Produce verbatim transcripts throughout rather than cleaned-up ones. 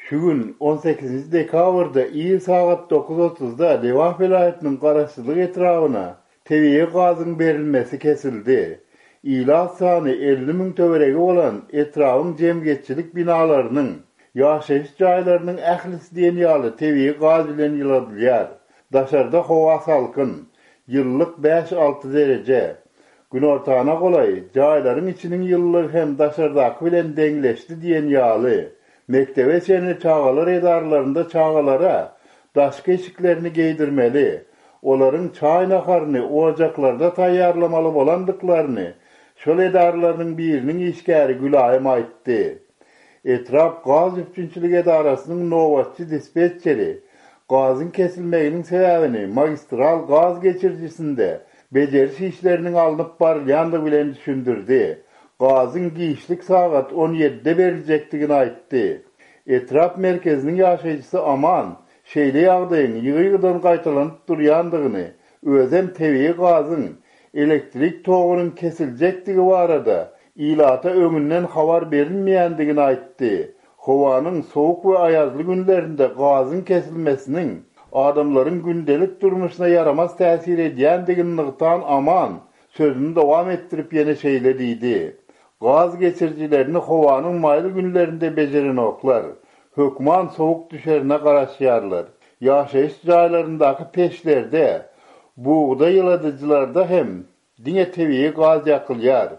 Şu gün on sekizinji dekabrda ýyl sagat dokuz otuzda Lewap vilayetiniň Garaçsylyk etrawyna tebiği gazyň berilmesi kesildi. İlat sany elli miň töweregi bolan etrawyň jemgyetçilik binalarynyň ýaşaýyş jaýlarynyň ählisi diýen ýaly tebiği gaz bilen ýyladylýar. Daşarda howa salkyn, ýyllyk beş alty derece. Gün ortağına golay, jaýlaryň içiniň ýyllygy hem daşardaky bilen deňleşdi diýen ýaly. Mektebe çeni çağalar edarlarında çağalara daşky eşiklerini geydirmeli, olaryň çaýnakarny ocaklarda taýýarlamaly bolandyklaryny şol edarlarynyň biriniň işgäri Gülaýym aýtdy. Etrap gaz üpçünçilik edarasynyň nowatçy dispetçeri gazyň kesilmeginiň sebäbini magistral gaz geçirjisinde bejerişi işleriniň alınıp barylýandygy bilen düşündirdi. Gazyň giýişlik sagat on ýedide berilejekdigini aýtdy. Etrap merkeziniň ýaşaýjysy aman, şeýle ýagdaýyň ýygydan gaýtalanyp durýandygyny, özem tebiği gazyň elektrik togunyň kesiljekdigi barada ilata öňünden habar berilmeýändigini aýtdy. Howanyň sowuk we aýazly günlerinde gazyň kesilmesiniň adamlaryň gündelik durmuşyna yaramaz täsir edýändigini nygtan aman sözüni dowam etdirip ýene şeýle diýdi. Gaz geçirjilerini howanyň maýly günlerinde bejeren oklar, hökman sowuk düşerine garaşýarlar. Ýaşaýyş jaýlaryndaky peşlerde, buğda ýyladyjylarda hem diňe tebiği gaz ýakylýar.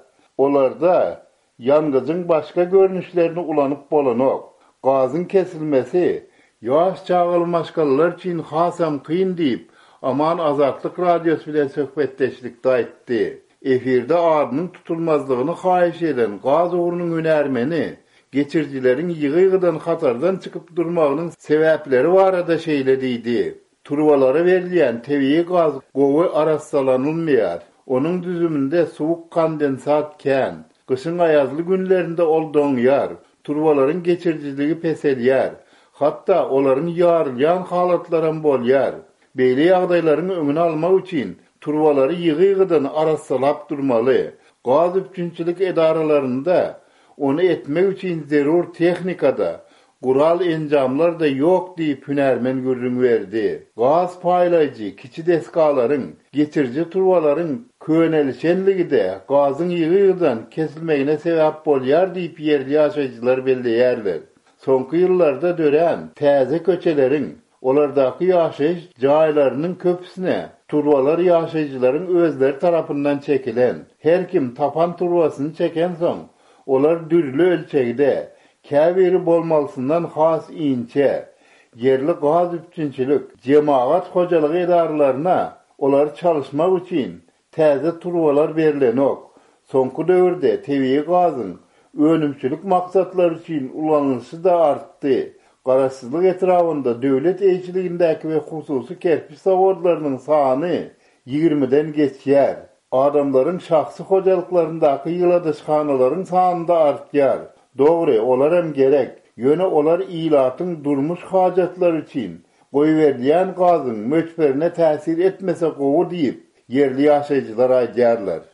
Olarda ýangyzyň başga görnüşlerini ulanyp bolanok. Gazyň kesilmesi ýaş çağaly maşgalalar üçin hasam kyn diýip Aman Azatlyk radiosu bilen söhbetdeşlikde aýtdy. Efirde adynyň tutulmazlygyny haýyş eden gaz uğrunyň önermeni, geçirjileriň ýygydan hatardan çykyp durmagynyň sebäpleri barada şeýle diýdi. Turwalara berilýän tebiği gaz gowy arassalanylmaýar. Onun düzümünde suwuk kondensat kän. Kışın aýazly günlerinde ol doňýar. Turwalaryň geçirjiligi peselýär. Hatda olaryň ýarylýan halatlaram bolýar. Beýle ýagdaýlaryň öňüni almak üçin turwalary ýygy-ýygydan arassalap durmaly. Gaz üpçünçilik edaralarynda onu etmek üçin zerur tehnikada, gural enjamlar da ýok diýip hünärmen gürrüň berdi. Gaz paýlaýjy kiçi deskalaryň, geçirji turwalaryň köwnelişenligide gazyň ýygy-ýygydan kesilmegine sebäp bolýar diýip ýerli ýaşaýjylar belleýärler. Soňky ýyllarda dören täze köçeleriň, olardaky ýaşaýyş jaýlarynyň köpüsine turwalar ýaşaýjylaryň özleri tarapyndan çekilen, her kim tapan turwasyny çeken soň, olar dürli ölçegde, käbiri bolmalysyndan has inçe, yerli gaz üpçünçilik, jemaat hojalygy edarlaryna olar çalışmak üçin täze turwalar berilenok. Soňky döwürde tebiği gazyň önümçilik maksatlar üçin ulanysy da artdy. Garaçsylyk etrawynda döwlet eýçiligindäki we hususy kerpiç zawodlarynyň sany ýigrimiden geçýär. Adamlaryň şahsy hojalyklaryndaky ýyladyşhanalaryň sany da artýar. Dogry, olar hem gerek. Ýöne olar ilatyň durmuş hajatlary üçin goýberýän gazyň möçberine täsir etmese gowy diýip ýerli ýaşaýjylar aýdýarlar.